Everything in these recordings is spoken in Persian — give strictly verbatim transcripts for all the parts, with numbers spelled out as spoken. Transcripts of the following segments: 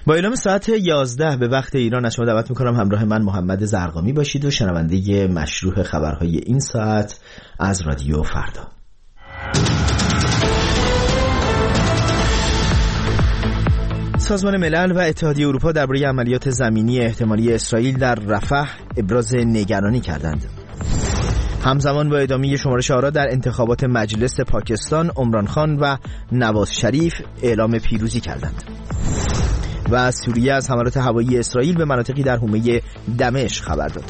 با اعلام ساعت یازده به وقت ایران از شما دعوت میکنم همراه من محمد زرقامی باشید و شنونده مشروح خبرهای این ساعت از رادیو فردا. سازمان ملل و اتحادیه اروپا درباره عملیات زمینی احتمالی اسرائیل در رفح ابراز نگرانی کردند. همزمان با ادامه شمارش آرا در انتخابات مجلس پاکستان، عمران خان و نواز شریف اعلام پیروزی کردند. و سوریه از حملات هوایی اسرائیل به مناطقی در حومه دمشق خبر داد.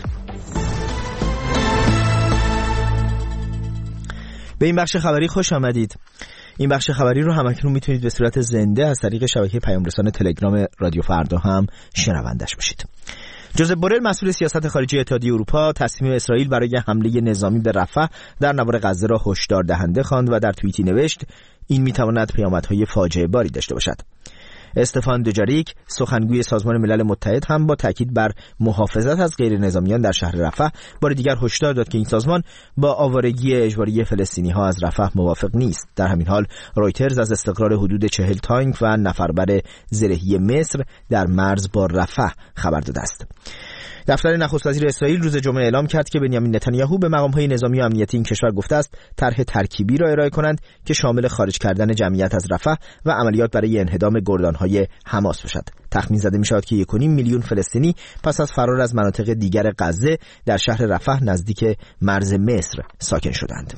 به این بخش خبری خوش آمدید. این بخش خبری رو همکنون میتونید به صورت زنده از طریق شبکه پیام رسان تلگرام رادیو فردا هم شنوندش باشید. جوزف بورل مسئول سیاست خارجی اتحادیه اروپا تصمیم اسرائیل برای حمله نظامی به رفح در نوار غزه را هشدار دهنده خواند و در توییتی نوشت این میتواند پیامدهای فاجعه باری داشته باشد. استفان دوجاریک سخنگوی سازمان ملل متحد هم با تاکید بر محافظت از غیر نظامیان در شهر رفح بار دیگر هشدار داد که این سازمان با آوارگی اجباری فلسطینی ها از رفح موافق نیست. در همین حال رویترز از استقرار حدود چهل تانک و نفربر زرهی مصر در مرز با رفح خبر داده است. دفتر نخست وزیر اسرائیل روز جمعه اعلام کرد که بنیامین نتانیاهو به مقام‌های نظامی و امنیتی این کشور گفته است طرح ترکیبی را ارائه کنند که شامل خارج کردن جمعیت از رفح و عملیات برای انهدام گردان‌های حماس باشد. تخمین زده می‌شود که یک و نیم میلیون فلسطینی پس از فرار از مناطق دیگر غزه در شهر رفح نزدیک مرز مصر ساکن شدند.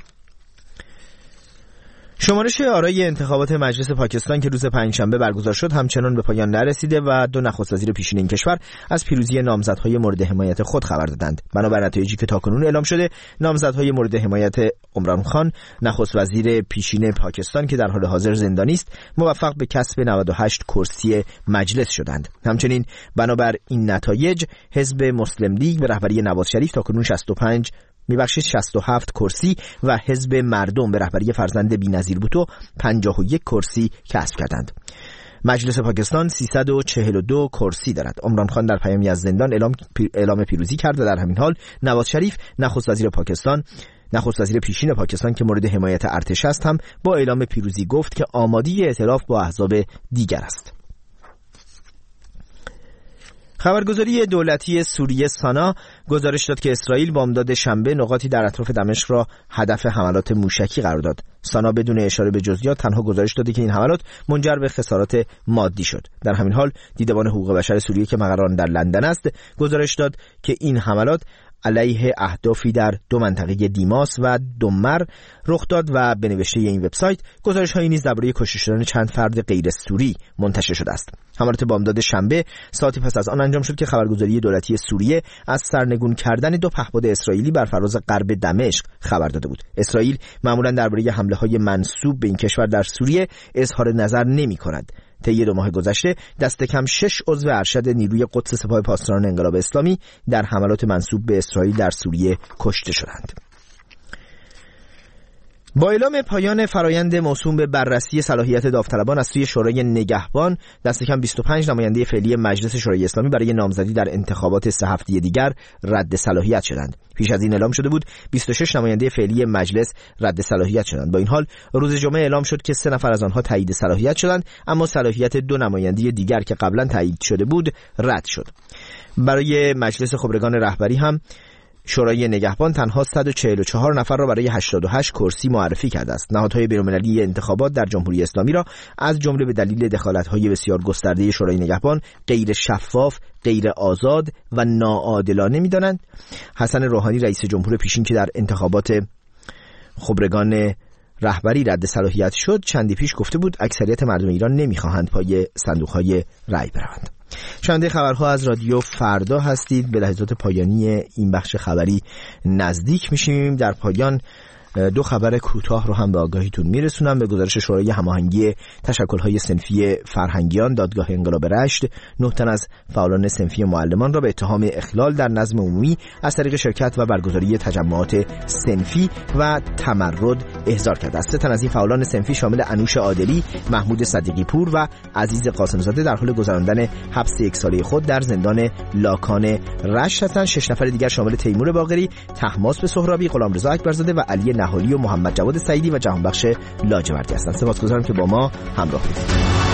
شمارش آرای انتخابات مجلس پاکستان که روز پنجشنبه برگزار شد همچنان به پایان نرسیده و دو نخست وزیر پیشین این کشور از پیروزی نامزدهای مورد حمایت خود خبر دادند. بنابر نتایجی که تاکنون اعلام شده، نامزدهای مورد حمایت عمران خان، نخست وزیر پیشین پاکستان که در حال حاضر زندانی است، موفق به کسب نود و هشت کرسی مجلس شدند. همچنین بنابر این نتایج، حزب مسلم لیگ به رهبری نواز شریف تاکنون شصت و پنج میبخشید شصت و هفت کرسی و حزب مردم به رهبری فرزند بی‌نظیر بوتو پنجاه و یک کرسی کسب کردند. مجلس پاکستان سیصد و چهل و دو کرسی دارد. عمران خان در پیامی از زندان اعلام اعلام پیروزی کرد و در همین حال نواز شریف نخست وزیر پاکستان نخست وزیر پیشین پاکستان که مورد حمایت ارتش است هم با اعلام پیروزی گفت که آماده ائتلاف با احزاب دیگر است. خبرگزاری دولتی سوریه سانا گزارش داد که اسرائیل بامداد شنبه نقاطی در اطراف دمشق را هدف حملات موشکی قرار داد. سانا بدون اشاره به جزئیات تنها گزارش داده که این حملات منجر به خسارات مادی شد. در همین حال دیدبان حقوق بشر سوریه که مقران در لندن است گزارش داد که این حملات علیه اهدافی در دو منطقه دیماس و دمر رخ داد و به نوشته این وبسایت گزارش‌هایی نیز درباره کشته شدن چند فرد غیر سوری منتشر شده است. حملات بامداد شنبه ساعتی پس از آن انجام شد که خبرگزاری دولتی سوریه از سرنگون کردن دو پهپاد اسرائیلی بر فراز غرب دمشق خبر داده بود. اسرائیل معمولاً درباره حمله‌های منسوب به این کشور در سوریه اظهار نظر نمی‌کند. طی دو ماه گذشته دست کم شش عضو ارشد نیروی قدس سپاه پاسداران انقلاب اسلامی در حملات منسوب به اسرائیل در سوریه کشته شدند. با اعلام پایان فرایند موسوم به بررسی صلاحیت داوطلبان از سوی شورای نگهبان، دست کم بیست و پنج نماینده فعلی مجلس شورای اسلامی برای نامزدی در انتخابات سه هفته دیگر رد صلاحیت شدند. پیش از این اعلام شده بود بیست و شش نماینده فعلی مجلس رد صلاحیت شدند. با این حال روز جمعه اعلام شد که سه نفر از آنها تایید صلاحیت شدند، اما صلاحیت دو نماینده دیگر که قبلا تایید شده بود رد شد. برای مجلس خبرگان رهبری هم شورای نگهبان تنها صد و چهل و چهار نفر را برای هشتاد و هشت کرسی معرفی کرده است. نهادهای بین‌المللی انتخابات در جمهوری اسلامی را از جمله به دلیل دخالت‌های بسیار گسترده شورای نگهبان غیر شفاف، غیر آزاد و ناعادلانه می‌دانند. حسن روحانی رئیس جمهور پیشین که در انتخابات خبرگان رهبری رد صلاحیت شد چندی پیش گفته بود اکثریت مردم ایران نمی‌خواهند پای صندوق‌های رأی بروند. شنونده خبرها از رادیو فردا هستید. به لحظات پایانی این بخش خبری نزدیک میشیم. در پایان دو خبر کوتاه رو هم به آگاهیتون میرسونم. به گزارش شورای هماهنگی تشکل‌های صنفی فرهنگیان دادگاه انقلاب رشت، نه تن از فعالان صنفی معلمان را به اتهام اخلال در نظم عمومی از طریق شرکت و برگزاری تجمعات صنفی و تمرد احضار کرده است. سه تن از این فعالان صنفی شامل انوش عادلی، محمود صدیقی پور و عزیز قاسم‌زاده در حال گذراندن حبس یک ساله خود در زندان لاکان رشت هستند. شش نفر دیگر شامل تیمور باقری، طهماسب سهرابی، غلامرضا اکبرزاده و علی نهالی و محمد جواد سعیدی و جهانبخش لاجوردی هستند. سپاسگزارم که با ما همراه بودید.